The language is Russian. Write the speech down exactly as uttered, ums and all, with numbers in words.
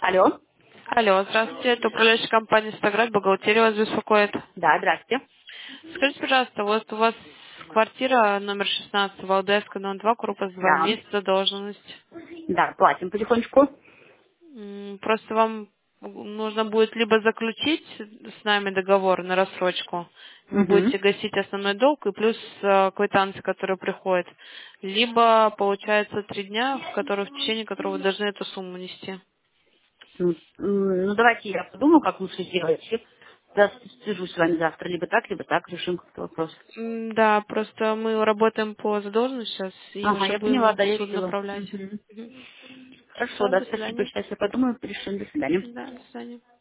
Алло. Алло, здравствуйте, это управляющая компания «Стаград», бухгалтерия вас беспокоит. Да, здрасте. Скажите, пожалуйста, вот у вас квартира номер шестнадцать, Валдайская, номер два, корпус два, Да. месяц задолженность. Да, платим потихонечку. М, Просто вам нужно будет либо заключить с нами договор на рассрочку, вы Угу. будете гасить основной долг и плюс э, квитанции, которые приходят, либо получается три дня, в которых, в течение которого вы должны эту сумму нести. Ну, м, ну, давайте я подумаю, как лучше сделать. И да, свяжусь с вами завтра. Либо так, либо так. Решим как-то вопрос. М, Да, просто мы работаем по задолженности сейчас и Ага, уже я поняла, будем да, в я суд видела. направлять. Мгм. Мгм. Хорошо, Все, да, до спасибо. свидания. Сейчас я подумаю, решим. До свидания. Да, до свидания.